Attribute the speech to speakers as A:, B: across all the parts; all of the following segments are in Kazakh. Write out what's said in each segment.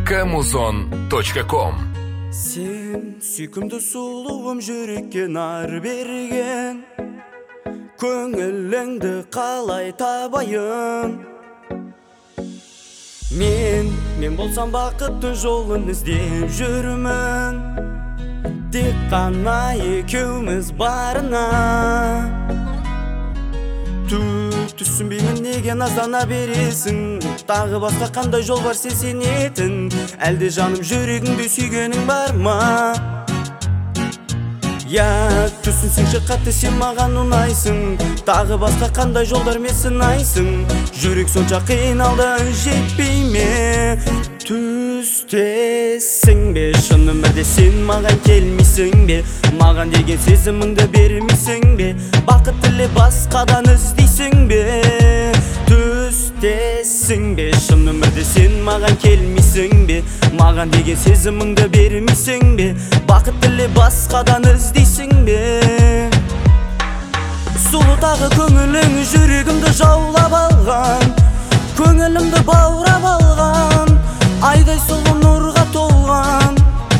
A: Kamuzon.com.
B: Sen sүйкімді сұлуым жүрекке нар берген, көңіліңді қалай табайын? Мен болсам бақыттың жолын іздеп жүрмін, тек қана екеуміз барына. Түсінбеймін неге наздана бересің, тағы басқа қандай жол бар сен сенетін? Әлде жаным жүрегіңді сүйгенің бар ма? Түсінсеңші қатты сен маған ұнайсың, тағы басқа қандай жолдар мен сынайсың? Жүрек сонша қиналды жетпей ме? Түстесің бе, шын өмірде сен маған келмейсің бе? Маған деген сезіміңді бермейсің бе? Бақыт тіле басқадан іздейсің бе? Түстесің бе, шын өмірде сен маған келмейсің бе? Маған деген сезіміңді бермейсің бе? Бақыт тіле басқадан іздейсің бе? Сұлу тағы көңілің жүрегімді жаулап алған, көңілімді баурап алған, айдай сұлу нұрға толған.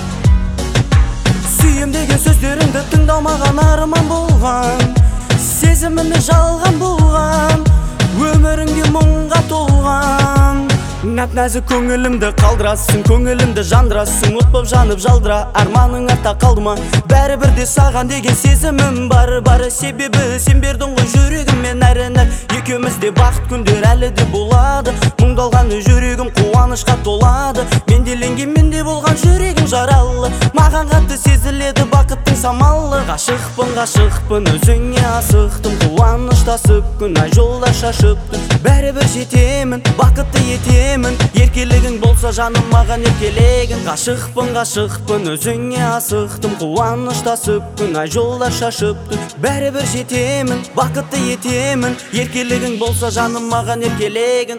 B: Сүйем деген сөздеріңді тыңдамаған арман болған, сезіміме жалған болған, өміріңде мұңға толған. Нәп-нәзік көңілімді қалдырасың, көңілімді жандырасың, от боп жанып жалдыра, арманың артта қалды ма? Бәрібірде саған деген сезімім бар, себебі сен бердің ғой жүрегіме нәрі-нәр. Екеумізде бақыт күндер әлі де болады, мұңдалған жүрегім қуанышқа толады. Менделенген менде болған жүрегім жаралы, маған қатты сезіледі бақыттың самалы. Ғашықпын, өзіңе асықтым, қуаныштасып күн ай жолдар шашыпты. Бәрібір жетемін, бақытты етемін, еркелігің болса жаным маған еркелегін. Ғашықпын, өзіңе асықтым, қуаныштасып күн ай жолдар шашыпты. Бәрібір жетемін, бақытты етемін, еркелігің болса жаным маған еркелегін.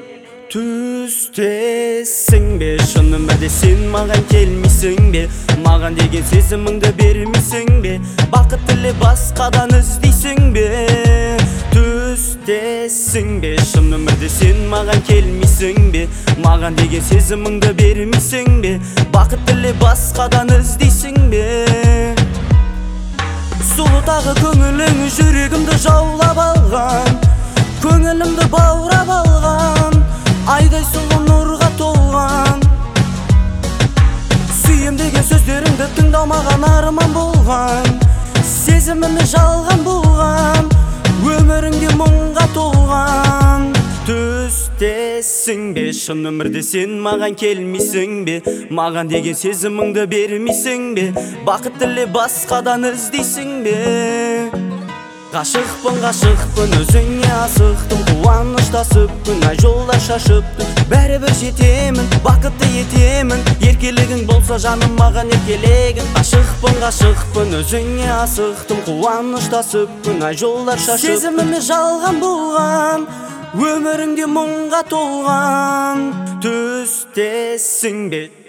B: Түстесің бе, шын өмірде сен маған келмейсің бе? Маған деген сезіміңді бермейсің бе? Бақыт тіле басқадан іздейсің бе? Түстесің бе, шын өмірде сен маған келмейсің бе? Маған деген сезіміңді бермейсің бе? Бақыт тіле басқадан іздейсің бе? Сұлу тағы көңілің жүрегімді жаулап алған, көңілімді баурап алған, айдай сұлу нұрға толған. Сүйем деген сөздеріңді тыңдамаған арман болған, сезіміме жалған болған, өміріңде мұңға толған. Түстесің бе, шын өмірде сен маған келмейсің бе? Маған деген сезіміңді бермейсің бе? Бақыт тіле басқадан іздейсің бе? Ғашықпын, өзіңе асықтым, қуаныштасып күн ай жолдар шашыпты. Бәрібір жетемін, бақытты етемін, еркелігің болса жаным маған еркелегін. Ғашықпын, өзіңе асықтым, қуаныштасып күн ай жолдар шашыпты. Сезіміме жалған болған, өміріңде мұңға толған. Түстесің бе?